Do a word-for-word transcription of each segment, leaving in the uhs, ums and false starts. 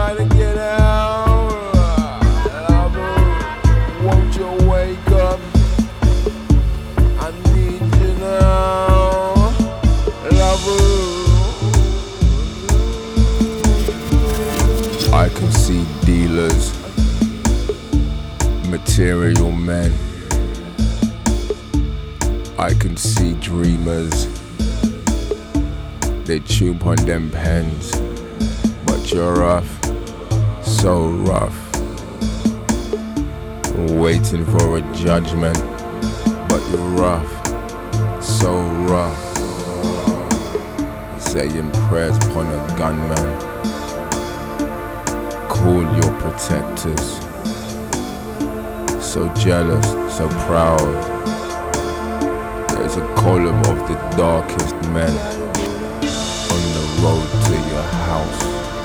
gotta get out. Lover, won't you wake up? I need you now. Lover, I can see dealers, material men. I can see dreamers, they tune on them pens. But you're rough, so rough, waiting for a judgment. But you're rough, so rough, saying prayers upon a gunman. Call your protectors, so jealous, so proud. There's a column of the darkest men on the road to your house.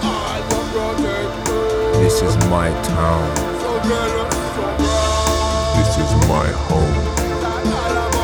This is my town. This is my home.